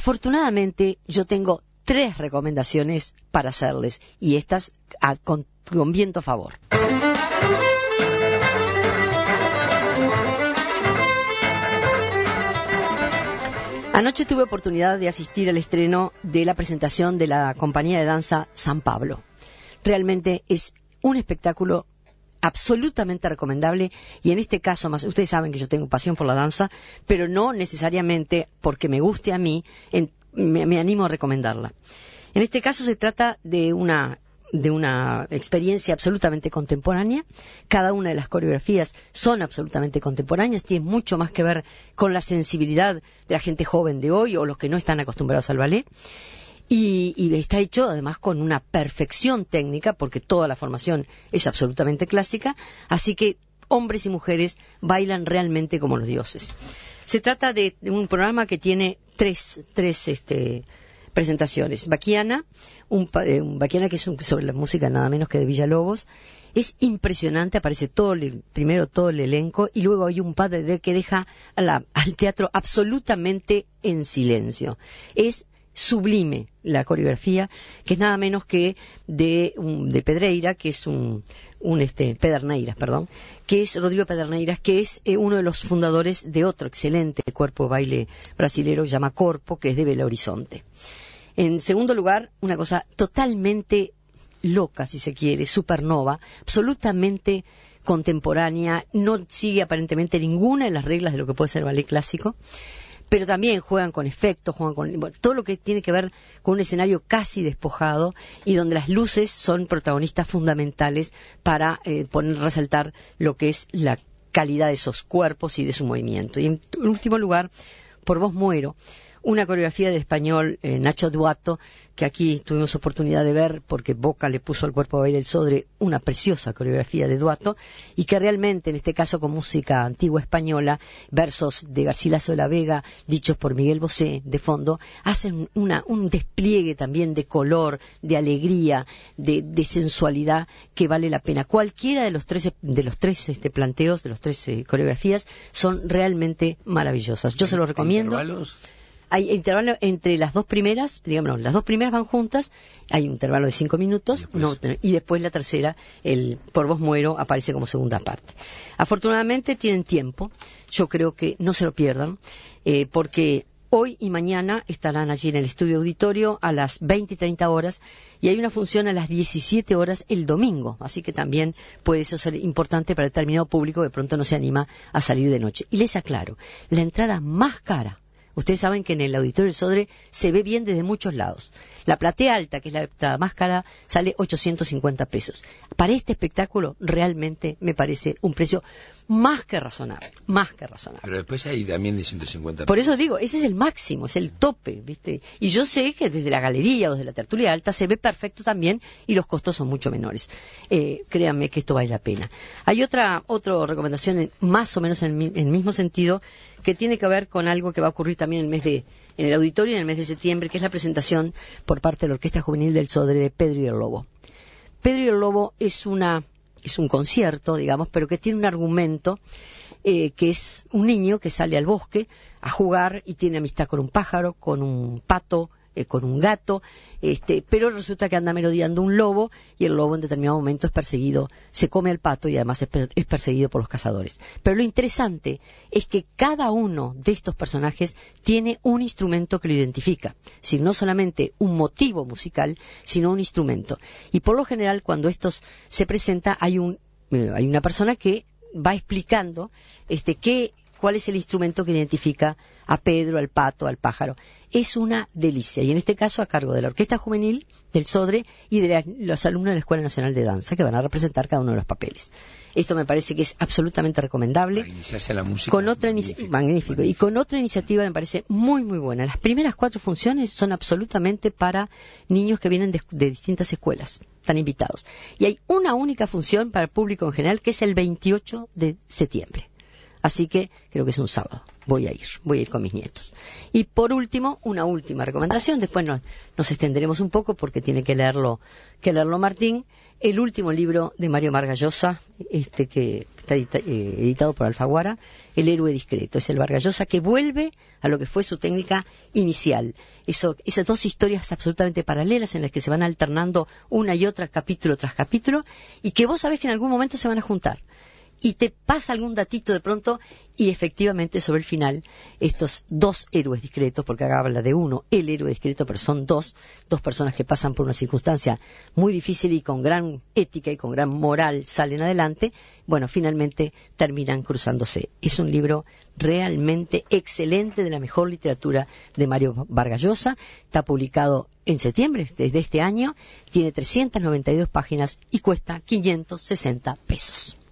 Afortunadamente, yo tengo 3 recomendaciones para hacerles, y estas con viento a favor. Anoche tuve oportunidad de asistir al estreno de la presentación de la compañía de danza San Pablo. Realmente es un espectáculo absolutamente recomendable, y en este caso, más ustedes saben que yo tengo pasión por la danza, pero no necesariamente porque me guste a mí, me animo a recomendarla. En este caso se trata de una experiencia absolutamente contemporánea. Cada una de las coreografías son absolutamente contemporáneas, tienen mucho más que ver con la sensibilidad de la gente joven de hoy o los que no están acostumbrados al ballet. Y está hecho además con una perfección técnica, porque toda la formación es absolutamente clásica, así que hombres y mujeres bailan realmente como los dioses. Se trata de un programa que tiene tres presentaciones. Baquiana, Baquiana, que es sobre la música nada menos que de Villalobos. Es impresionante, aparece primero todo el elenco, y luego hay un padre que deja al teatro absolutamente en silencio. Es sublime la coreografía, que es nada menos que de Pedreira, que es Pederneiras, perdón, que es Rodrigo Pederneiras, que es uno de los fundadores de otro excelente cuerpo de baile brasilero que se llama Corpo, que es de Belo Horizonte. En segundo lugar, una cosa totalmente loca, si se quiere, supernova, absolutamente contemporánea, no sigue aparentemente ninguna de las reglas de lo que puede ser el ballet clásico, pero también juegan con efectos, todo lo que tiene que ver con un escenario casi despojado, y donde las luces son protagonistas fundamentales para resaltar lo que es la calidad de esos cuerpos y de su movimiento. Y en último lugar, Por vos muero, una coreografía del español Nacho Duato, que aquí tuvimos oportunidad de ver porque Boca le puso al cuerpo de baile del Sodre una preciosa coreografía de Duato, y que realmente, en este caso con música antigua española, versos de Garcilaso de la Vega, dichos por Miguel Bosé de fondo, hacen un despliegue también de color, de alegría, de sensualidad, que vale la pena. Cualquiera de los tres planteos, de los 3 coreografías, son realmente maravillosas. Yo se los recomiendo. Hay intervalo entre las 2 primeras, digamos, las 2 primeras van juntas, hay un intervalo de 5 minutos, y después la tercera, el Por vos muero, aparece como segunda parte. Afortunadamente tienen tiempo, yo creo que no se lo pierdan, porque hoy y mañana estarán allí en el estudio auditorio a las 20 y 30 horas, y hay una función a las 17 horas el domingo, así que también puede eso ser importante para determinado público que de pronto no se anima a salir de noche. Y les aclaro, la entrada más cara, ustedes saben que en el Auditorio del Sodre se ve bien desde muchos lados. La platea alta, que es la entrada más cara, sale 850 pesos. Para este espectáculo realmente me parece un precio más que razonable, más que razonable. Pero después hay también de 150 pesos. Por eso digo, ese es el máximo, es el tope, ¿viste? Y yo sé que desde la galería o desde la tertulia alta se ve perfecto también, y los costos son mucho menores. Créanme que esto vale la pena. Hay otra recomendación más o menos en el mismo sentido, que tiene que ver con algo que va a ocurrir también en el auditorio en el mes de septiembre, que es la presentación por parte de la Orquesta Juvenil del Sodre de Pedro y el Lobo. Pedro y el Lobo es un concierto, digamos, pero que tiene un argumento que es un niño que sale al bosque a jugar y tiene amistad con un pájaro, con un pato, con un gato, pero resulta que anda merodeando un lobo, y el lobo en determinado momento es perseguido, se come al pato, y además es perseguido por los cazadores. Pero lo interesante es que cada uno de estos personajes tiene un instrumento que lo identifica, es decir, no solamente un motivo musical, sino un instrumento. Y por lo general, cuando estos se presenta, hay una persona que va explicando cuál es el instrumento que identifica a Pedro, al pato, al pájaro. Es una delicia, y en este caso a cargo de la Orquesta Juvenil del Sodre y de los alumnos de la Escuela Nacional de Danza, que van a representar cada uno de los papeles. Esto me parece que es absolutamente recomendable. Para iniciarse a la música, con otra magnífico. Y con otra iniciativa me parece muy, muy buena. Las primeras 4 funciones son absolutamente para niños que vienen de distintas escuelas, están invitados. Y hay una única función para el público en general, que es el 28 de septiembre. Así que creo que es un sábado. Voy a ir con mis nietos. Y por último, una última recomendación, después nos extenderemos un poco porque tiene que leerlo Martín, el último libro de Mario Vargas Llosa, que está editado por Alfaguara, El héroe discreto. Es el Vargas Llosa que vuelve a lo que fue su técnica inicial. Esas dos historias absolutamente paralelas en las que se van alternando una y otra capítulo tras capítulo y que vos sabés que en algún momento se van a juntar. Y te pasa algún datito de pronto y efectivamente sobre el final estos dos héroes discretos, porque acá habla de uno, el héroe discreto, pero son dos personas que pasan por una circunstancia muy difícil y con gran ética y con gran moral salen adelante, bueno, finalmente terminan cruzándose. Es un libro realmente excelente, de la mejor literatura de Mario Vargas Llosa, está publicado en septiembre de este año, tiene 392 páginas y cuesta 560 pesos.